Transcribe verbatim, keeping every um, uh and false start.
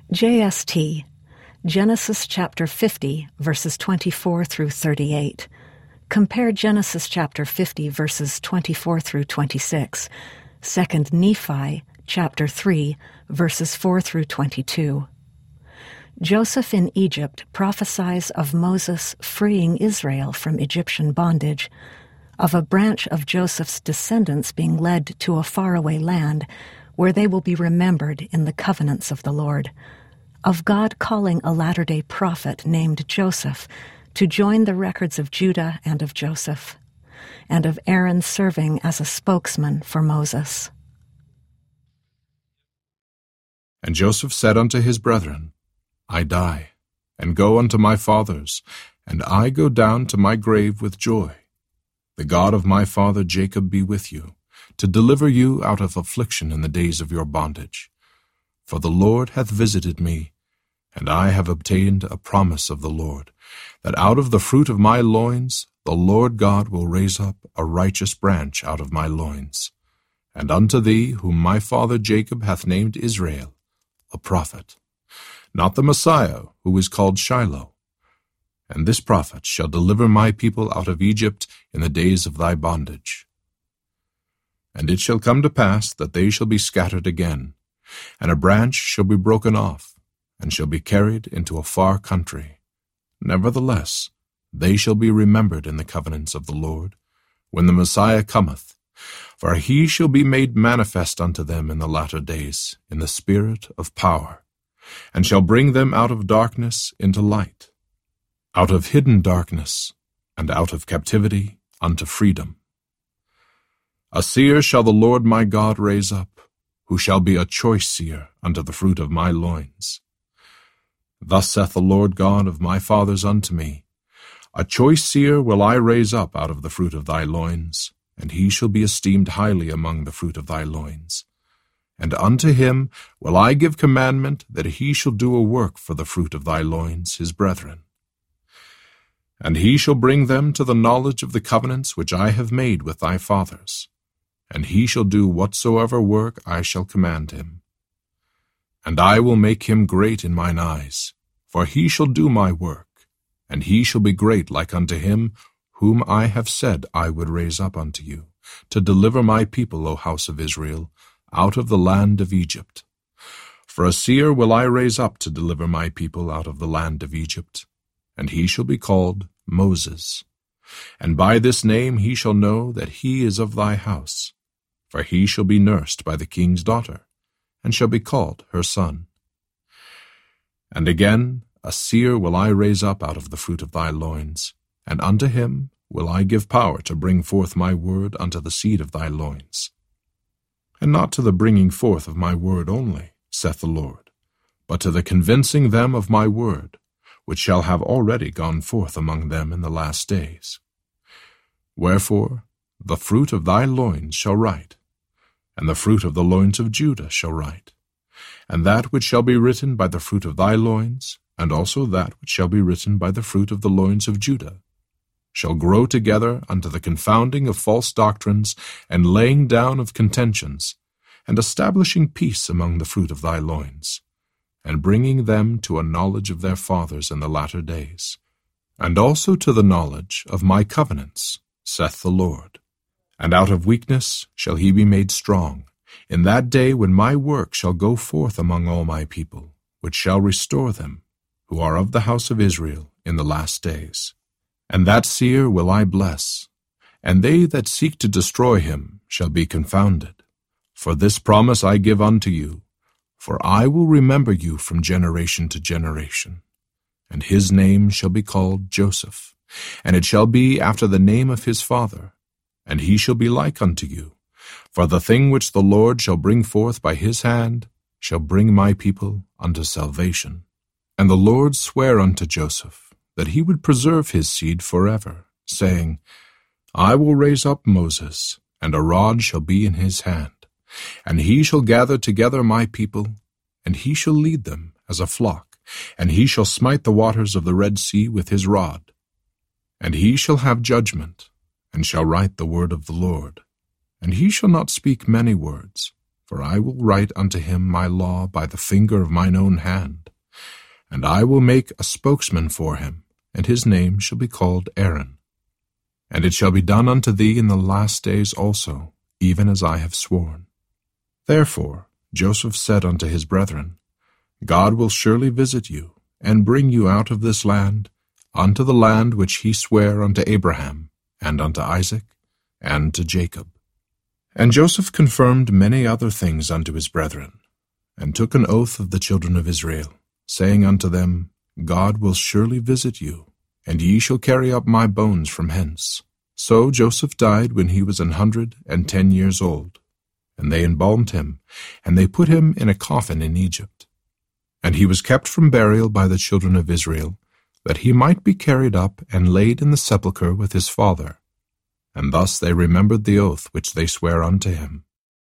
J S T, Genesis chapter fifty, verses twenty-four through thirty-eight. Compare Genesis chapter fifty, verses twenty-four through twenty-six, Second Nephi chapter three, verses four through twenty-two. Joseph in Egypt prophesies of Moses freeing Israel from Egyptian bondage, of a branch of Joseph's descendants being led to a faraway land where they will be remembered in the covenants of the Lord, of God calling a latter-day prophet named Joseph to join the records of Judah and of Joseph, and of Aaron serving as a spokesman for Moses. And Joseph said unto his brethren, I die, and go unto my fathers, and I go down to my grave with joy. The God of my father Jacob be with you, to deliver you out of affliction in the days of your bondage. For the Lord hath visited me, and I have obtained a promise of the Lord, that out of the fruit of my loins the Lord God will raise up a righteous branch out of my loins. And unto thee, whom my father Jacob hath named Israel, a prophet, not the Messiah, who is called Shiloh. And this prophet shall deliver my people out of Egypt in the days of thy bondage. And it shall come to pass that they shall be scattered again, and a branch shall be broken off, and shall be carried into a far country. Nevertheless, they shall be remembered in the covenants of the Lord, when the Messiah cometh, for he shall be made manifest unto them in the latter days, in the spirit of power, and shall bring them out of darkness into light, out of hidden darkness, and out of captivity unto freedom. A seer shall the Lord my God raise up, who shall be a choice seer unto the fruit of my loins. Thus saith the Lord God of my fathers unto me, A choice seer will I raise up out of the fruit of thy loins, and he shall be esteemed highly among the fruit of thy loins. And unto him will I give commandment that he shall do a work for the fruit of thy loins, his brethren. And he shall bring them to the knowledge of the covenants which I have made with thy fathers, and he shall do whatsoever work I shall command him. And I will make him great in mine eyes, for he shall do my work, and he shall be great like unto him whom I have said I would raise up unto you, to deliver my people, O house of Israel, out of the land of Egypt. For a seer will I raise up to deliver my people out of the land of Egypt, and he shall be called Moses. And by this name he shall know that he is of thy house, for he shall be nursed by the king's daughter, and shall be called her son. And again a seer will I raise up out of the fruit of thy loins, and unto him will I give power to bring forth my word unto the seed of thy loins. And not to the bringing forth of my word only, saith the Lord, but to the convincing them of my word, which shall have already gone forth among them in the last days. Wherefore the fruit of thy loins shall write, and the fruit of the loins of Judah shall write, and that which shall be written by the fruit of thy loins, and also that which shall be written by the fruit of the loins of Judah, shall grow together unto the confounding of false doctrines, and laying down of contentions, and establishing peace among the fruit of thy loins, and bringing them to a knowledge of their fathers in the latter days, and also to the knowledge of my covenants, saith the Lord. And out of weakness shall he be made strong, in that day when my work shall go forth among all my people, which shall restore them, who are of the house of Israel, in the last days. And that seer will I bless, and they that seek to destroy him shall be confounded. For this promise I give unto you, for I will remember you from generation to generation. And his name shall be called Joseph, and it shall be after the name of his father, and he shall be like unto you. For the thing which the Lord shall bring forth by his hand shall bring my people unto salvation. And the Lord sware unto Joseph that he would preserve his seed forever, saying, I will raise up Moses, and a rod shall be in his hand, and he shall gather together my people, and he shall lead them as a flock, and he shall smite the waters of the Red Sea with his rod. And he shall have judgment, and shall write the word of the Lord. And he shall not speak many words, For I will write unto him my law by the finger of mine own hand, and I will make a spokesman for him, and his name shall be called Aaron. And it shall be done unto thee in the last days also, even as I have sworn. Therefore Joseph said unto his brethren, God will surely visit you, and bring you out of this land, unto the land which he sware unto Abraham, and unto Isaac, and to Jacob. And Joseph confirmed many other things unto his brethren, and took an oath of the children of Israel, saying unto them, God will surely visit you, and ye shall carry up my bones from hence. So Joseph died when he was an hundred and ten years old. And they embalmed him, and they put him in a coffin in Egypt. And he was kept from burial by the children of Israel, that he might be carried up and laid in the sepulchre with his father. And thus they remembered the oath which they sware unto him.